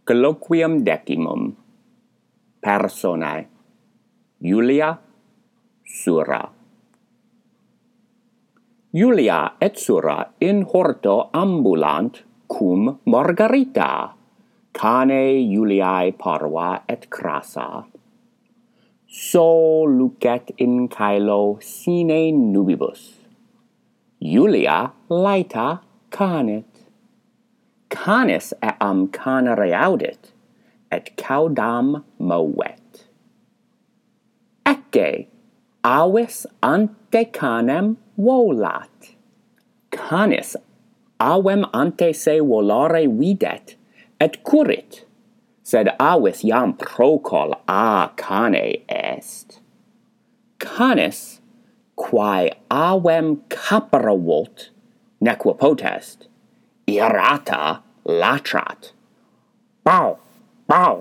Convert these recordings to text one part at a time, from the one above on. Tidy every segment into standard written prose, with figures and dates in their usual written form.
Colloquium decimum. Personae. Julia, Sura. Julia et Sura in horto ambulant cum Margarita, cane Juliae parva et crassa. So lucet in caelo sine nubibus. Julia laeta canet. Canis eam canere audit, et caudam movet. Ecce, avis ante canem volat. Canis avem ante se volare videt, et currit, sed avis iam procol a cane est. Canis, quae avem capere volt, neque potest, irata latrat. Bow, bow.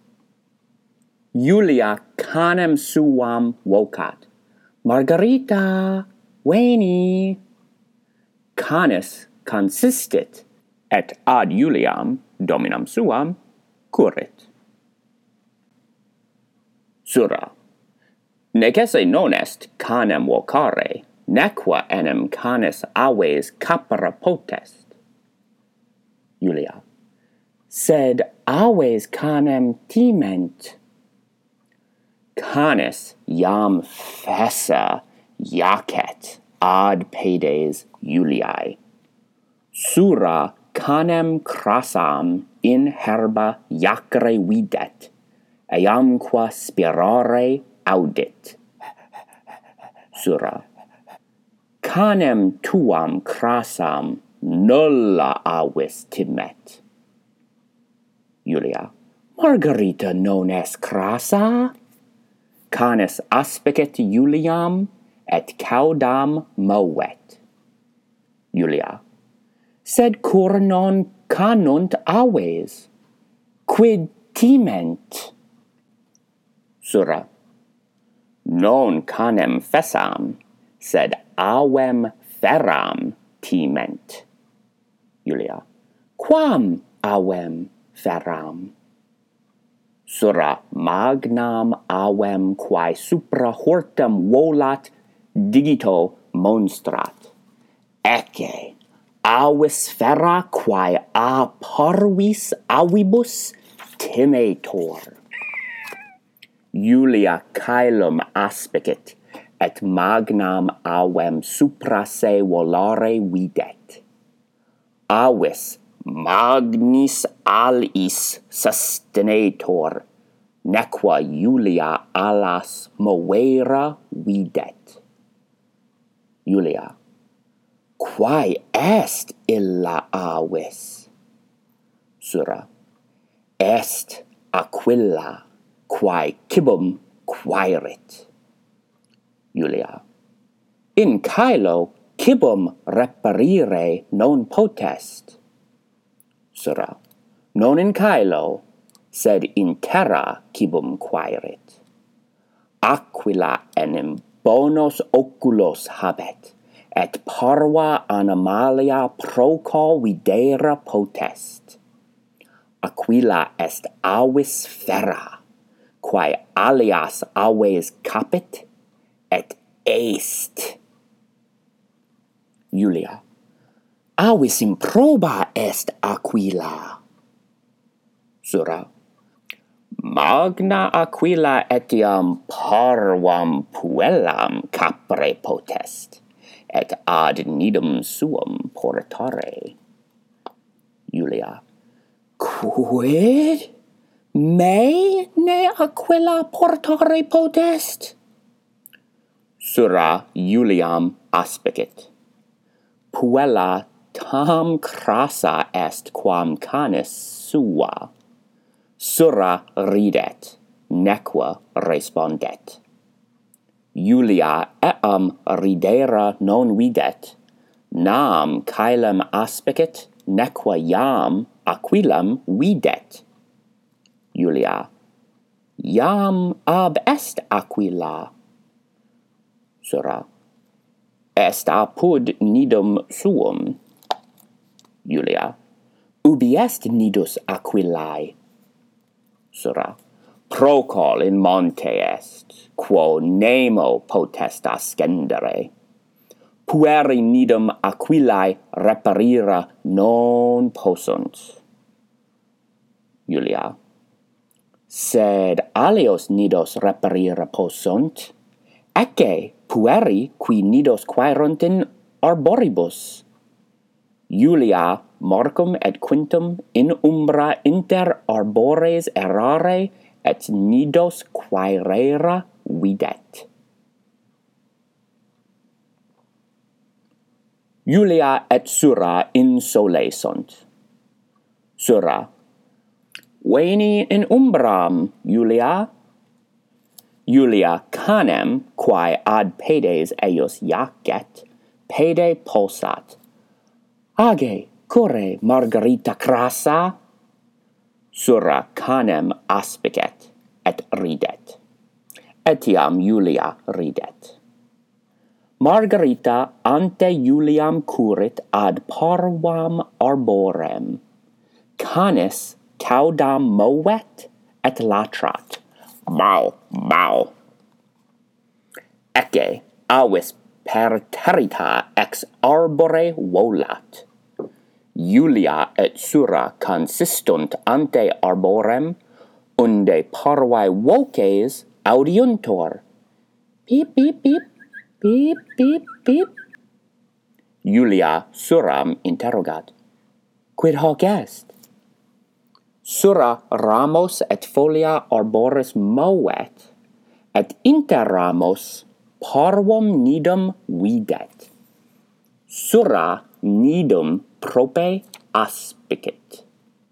Julia canem suam vocat. Margarita, veni. Canis consistit, et ad Juliam, dominam suam, currit. Sura. Nec esse non est canem vocare, neque enim canis aves capere potest. Julia. Sed aves canem timent. Canis iam fessa iacet ad pedes Juliae. Sura canem crassam in herba iacere videt, eamque spirare audit. Sura. Canem tuam crassam nulla avis timet. Julia. Margarita non est crassa? Canis aspicit Juliam, et caudam movet. Julia. Sed cur non canunt aves? Quid timent? Sura. Non canem fessam, sed avem feram timent. Julia. Quam avem feram? Sura. Magnam avem quae supra hortem volat digito monstrat. Ecce, avis fera quae a parvis avibus timetor. Julia caelum aspicit, et magnam avem supra se volare videt. Avis magnis alis sustenetur, neque Julia alas movera videt. Julia. Quae est illa avis? Sura. Est Aquila, quae cibum quaerit. Julia. In caelo cibum reperire non potest. Sura. Non in caelo, sed in terra cibum quaerit. Aquila enim bonos oculos habet, et parva animalia proco videre potest. Aquila est avis fera, quae alias aves capit, et est. Julia. Avis improba est Aquila. Sura. Magna Aquila etiam parvam puellam capere potest, et ad nidum suum portare. Julia. Quid? Me ne Aquila portare potest? Sura Juliam aspicit. Puella tam crassa est quam canis sua. Sura ridet, neque respondet. Julia eam ridere non videt, nam caelum aspicit, neque iam Aquilam videt. Julia. Iam ab est Aquila. Sura. Est apud nidum suum. Julia. Ubi est nidus Aquilae? Sura, procol in monte est, quo nemo potest ascendere. Pueri nidum aquilae reperira non possunt. Julia, sed alios nidos reperira possunt, ecce pueri qui nidos quaerunt in arboribus. Julia Marcum et Quintum in umbra inter arbores errare et nidos quaerera videt. Julia et Sura in sole sunt. Sura, veni in umbram, Julia? Julia canem, quae ad pedes eius jacet, pede pulsat. Age, core Margarita crassa? Sura canem aspicet, et ridet. Etiam Julia ridet. Margarita ante Juliam curit ad parvam arborem. Canis caudam movet et latrat. Mau, mau. Ecce avis per territa ex arbore volat. Julia et Sura consistunt ante arborem, unde parvae voces audiuntur. Beep, beep, beep, beep, beep, beep. Julia Suram interrogat. Quid hoc est? Sura ramos et folia arboris movet, et inter ramos parvum nidum videt. Sura nidum prope aspicit.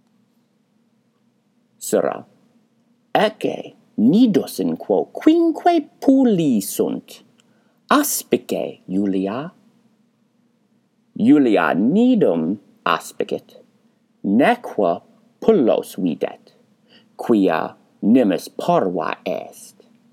Sura, ecce nidus in quo quinque puli sunt. Aspice, Julia. Julia nidum aspicit, neque pullos videt, quia nimis parva est.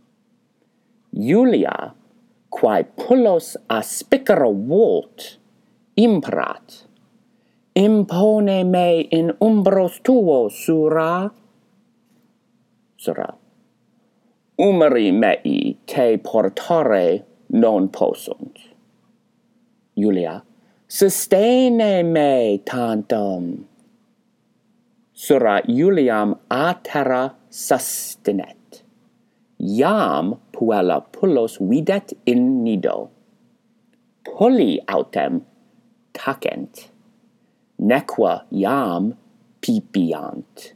Julia, quae pullos aspicere volt, imperat. Impone me in umbros tuo, Sura. Sura, umeri mei te portare non possunt. Julia, sustene me tantum. Sura Juliam a terra sustinet. Iam puella pullos videt in nido. Pulli autem tacent, neque iam pipiant.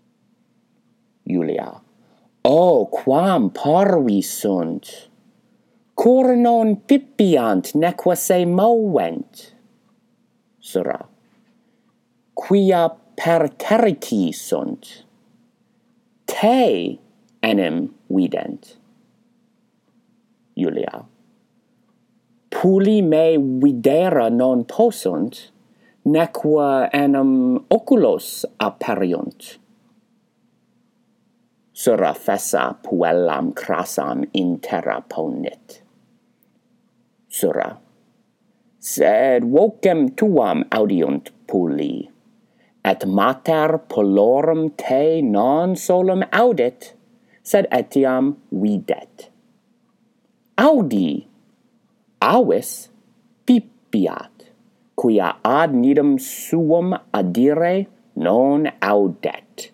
Julia, o quam parvi sunt! Cor non pipiant neque se movent. Sura, quia per territi sunt. Te enim vident. Julia, puli me videre non possunt, neque enim oculos aperiunt. Sura fessa puellam crassam in terra ponit. Sura, sed vocem tuam audiunt puli, et mater pullorum te non solum audit, sed etiam videt. Audi, avis pipiat, quia ad nidum suum adire non audet.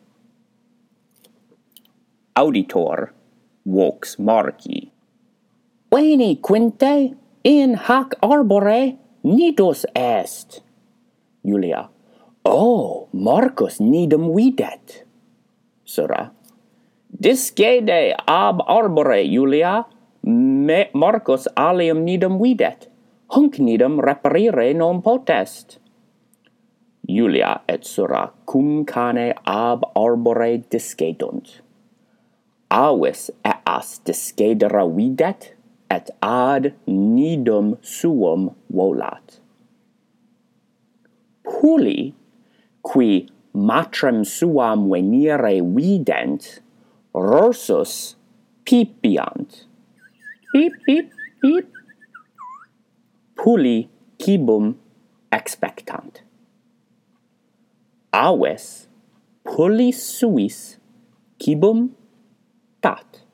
Auditor vox Marci. Veni, Quinte, in hac arbore nidus est. Julia, o, Marcus nidum videt. Sura, discede ab arbore, Julia. Marcus alium nidum videt. Hunc nidum reperire non potest. Julia et Sura cum cane ab arbore discedunt. Avis eas discedere videt, et ad nidum suum volat. Puli, qui matrem suam venire vident, rursus pipiant. Beep, beep, beep. Puli cibum expectant. Avis pulli suis Cibum tat.